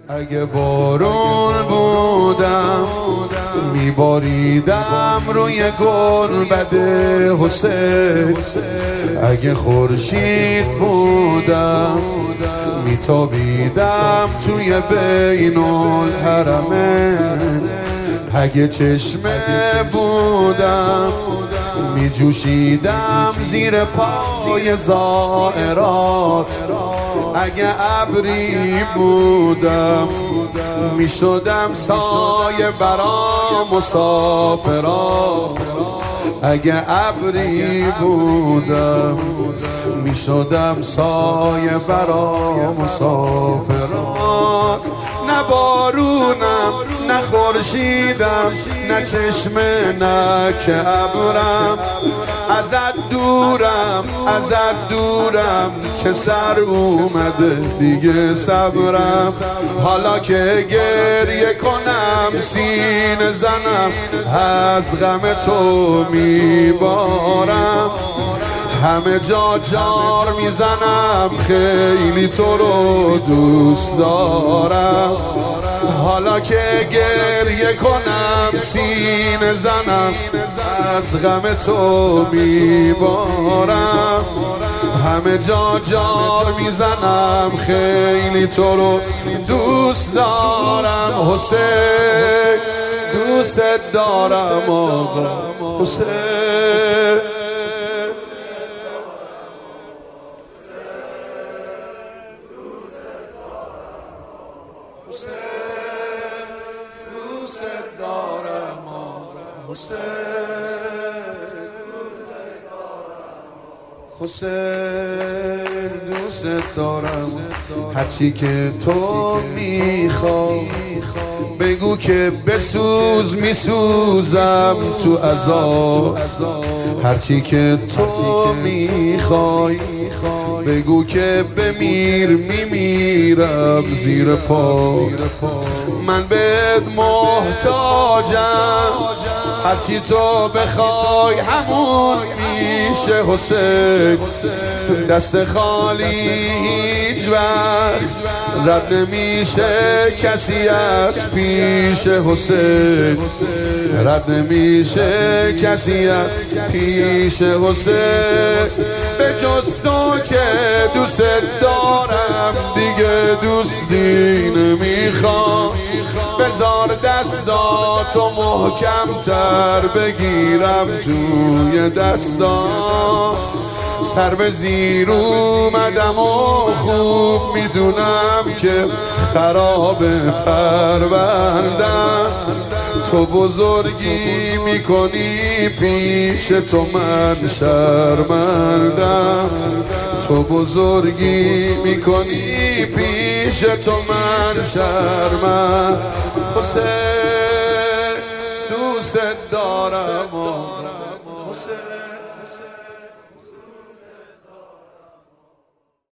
اگه بارون بودم میباریدم روی گلبد حسین، اگه خورشید بودم میتابیدم توی بین الحرمین، اگه چشمه بودم میجوشیدم زیر پای زائرات، اگه ابری بودم میشدم سایه برا مسافرات، اگه ابری بودم میشدم سایه برا مسافرات. نه بارونم نه خورشیدم نه چشمه نه که ابرم، ازت دورم که سر اومده دیگه صبرم. حالا که گریه کنم سینه زنم از غم تو میبارم، همه جا جار میزنم خیلی تو رو دوست دارم. حالا که گریه کنم سینه زنم از غم تو میبارم، همه جا جار میزنم خیلی تو رو دوست دارم. حسین دوست دارم آقا حسین، دوست دارم حسین، حسین دوست دارم. هرچی که تو میخوای بگو که بسوز میسوزم تو عذاب، هرچی که تو میخوای بگو که بمیر میمیرم زیر پات. من بهت محتاجم، هرچی تو بخوای همون میشه حسین. دست خالی هیچ وقت رد نمیشه کسی از پیش حسین، رد نمیشه کسی از پیش حسین. به جز تو که دوست دارم دیگه دوستی نمیخوام، بذار دستاتو محکم تر بگیرم توی دستام. سر به زیر اومدم و خوب میدونم که خراب پروردم. تو بزرگی میکنی پیش تو من شرمندم، تو بزرگی میکنی پیش تو من شرمندم. حسین دوست دارم حسین.